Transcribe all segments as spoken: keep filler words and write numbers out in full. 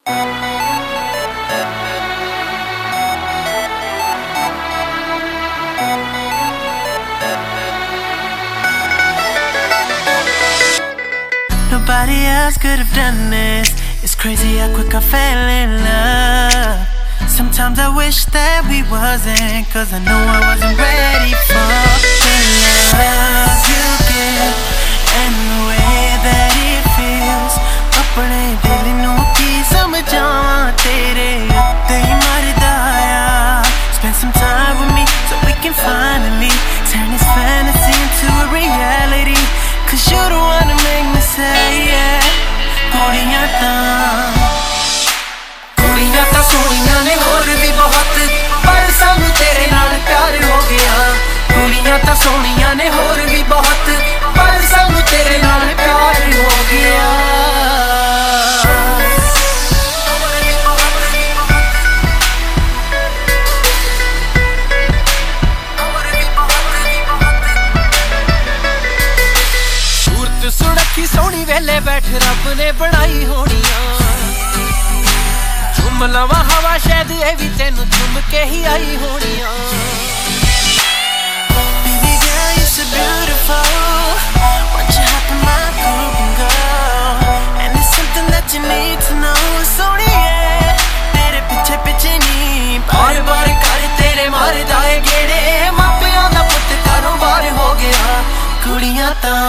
Nobody else could have done this. It's crazy how quick I fell in love. Sometimes I wish that we wasn't, cause I know I wasn't ready for the love you give and the way that it feels. Apne dil nu ki samjhawan tere utte hi marda aa. Spend some time with me so we can finally turn this fantasy into a reality. Cause you don't wanna make me say yeah. Kudiyan taan Kudiyan taan soniyan ne ਹੋਰ ਵੀ ਬਹੁਤ ਪਰ ਸਾਨੂੰ ਤੇਰੇ ਨਾਲ ਪਿਆਰ ਹੋ ਗਿਆ ਕੁੜੀਆਂ ਤਾਂ ਸੋਹਣੀਆਂ ਨੇ ਹੋਰ ਵੀ ਬਹੁਤ ਪਰ ਸਾਨੂੰ ਤੇਰੇ ਨਾਲ ਪਿਆਰ ਹੋ ਗਿਆ ਸੂਰਤ ਸੁਣਖੀ ਸੋਹਣੀ ਵੇਲੇ ਬੈਠ ਰੱਬ ਨੇ ਬਣਾਈ ਹੋਣੀਆਂ ਚੁੰਮ ਲਵਾਂ ਹਵਾ ਸ਼ਾਇਦ ਇਹ ਵੀ ਤੈਨੂੰ ਚੁੰਮ ਕੇ ਹੀ ਆਈ ਹੋਣੀਆਂ Baby girl, you're so beautiful. Why don't you hop in my group and go? And it's something that you need to know. ਸੋਹਣੀਏ ਤੇਰੇ ਪਿੱਛੇ ਪਿੱਛੇ ਨਹੀਂ ਬਾਰ ਬਾਰ ਕਰ ਤੇਰੇ ਮਾਰਦਾ ਏ ਗੇੜੇ ਮਾਪਿਆਂ ਦਾ ਪੁੱਤ ਘਰੋਂ ਬਾਹਰ ਹੋ ਗਿਆ ਕੁੜੀਆਂ ਤਾਂ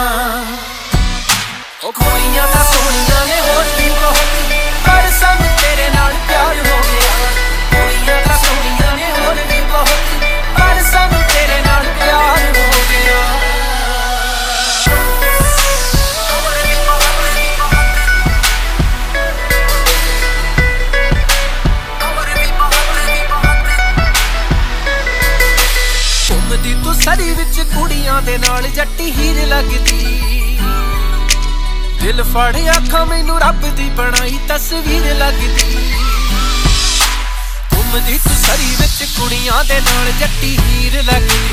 ਉਹ ਕੁੜੀਆਂ ਤਾਂ ਸੋਹਣੀਆਂ ਨੇ ਹੋਰ ਵੀ ਬਹੁਤ ਪਰ ਸਾਨੂੰ ਤੇਰੇ ਨਾਲ ਪਿਆਰ ਹੋ ਗਿਆ ਕੁੜੀਆਂ ਤਾਂ ਸੋਹਣੀਆਂ ਨੇ ਹੋਰ ਵੀ ਬਹੁਤ ਪਰ ਸਾਨੂੰ ਤੇਰੇ ਨਾਲ ਪਿਆਰ ਹੋ ਗਿਆ ਘੁੰਮਦੀ ਤੂੰ ਸਰੀ ਵਿੱਚ ਕੁੜੀਆਂ ਦੇ ਨਾਲ ਜੱਟੀ ਹੀਰ ਲੱਗਦੀ ਦਿਲ ਫੜ ਅੱਖਾਂ ਮੈਨੂੰ ਰੱਬ ਦੀ ਬਣਾਈ ਤਸਵੀਰ ਲੱਗਦੀ ਘੁੰਮਦੀ ਤੂੰ ਸਰੀ ਵਿੱਚ ਕੁੜੀਆਂ ਦੇ ਨਾਲ ਜੱਟੀ ਹੀਰ ਲੱਗਦੀ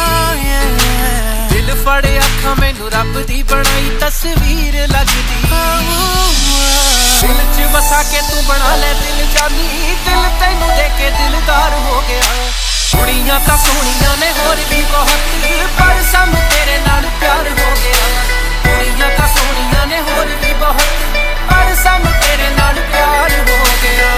ਦਿਲ ਫੜ ਅੱਖਾਂ ਮੈਨੂੰ ਰੱਬ ਦੀ ਬਣਾਈ ਤਸਵੀਰ ਲੱਗਦੀ ਦਿਲ ਚ ਵਸਾ ਕੇ ਤੂੰ ਬਣਾ ਲੈ ਦਿਲ ਜਾਨੀ ਦਿਲ ਤੈਨੂੰ ਦੇ ਕੇ ਦਿਲਦਾਰ ਹੋ ਗਿਆ ਕੁੜੀਆਂ ਤਾਂ ਸੋਹਣੀਆਂ ਨੇ ਹੋਰ ਵੀ ਬਹੁਤ ਪਰ ਸਾਨੂੰ ਤੇਰੇ ਨਾਲ ਪਿਆਰ ਹੋ ਗਿਆ ਕੁੜੀਆਂ ਤਾਂ ਸੋਹਣੀਆਂ ਨੇ ਹੋਰ ਵੀ ਬਹੁਤ ਪਰ ਸਾਨੂੰ ਤੇਰੇ ਨਾਲ ਪਿਆਰ ਹੋ ਗਿਆ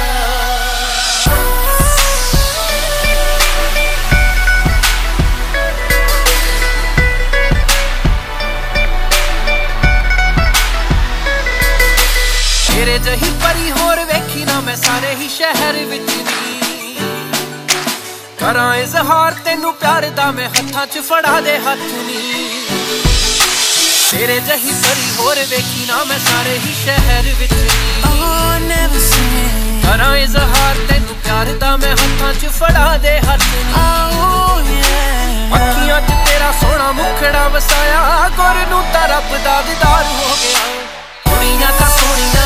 ਤੇਰੇ ਜਿਹੀ ਪਰੀ ਹੋਰ ਵੇਖੀ ਨਾ ਮੈਂ ਸਾਰੇ ਹੀ ਸ਼ਹਿਰ ਵਿੱਚ ਨੀ ਕਰਾਂ ਇਜ਼ਹਾਰ ਤੈਨੂੰ ਪਿਆਰ ਦਾ ਮੈਂ ਹੱਥਾਂ 'ਚ ਫੜਾ ਦੇ ਹੱਥ ਨੀ ਤੇਰੇ ਜਿਹੀ ਪਰੀ ਹੋਰ ਵੇਖੀ ਨਾ ਮੈਂ ਸਾਰੇ ਹੀ ਸ਼ਹਿਰ ਵਿੱਚ ਕਰਾਂ ਇਜ਼ਹਾਰ ਤੈਨੂੰ ਪਿਆਰ ਦਾ ਮੈਂ ਹੱਥਾਂ 'ਚ ਫੜਾ ਦੇ ਹੱਥ ਨੀ ਅੱਖੀਆਂ 'ਚ ਤੇਰਾ ਸੋਹਣਾ ਮੁਖੜਾ ਵਸਾਇਆ ਗੁਰ ਨੂੰ ਤਾਂ ਰੱਬ ਦਾ ਦੀਦਾਰ ਹੋ ਗਿਆ ਕੁੜੀਆਂ ਤਾਂ ਸੋਹਣੀਆਂ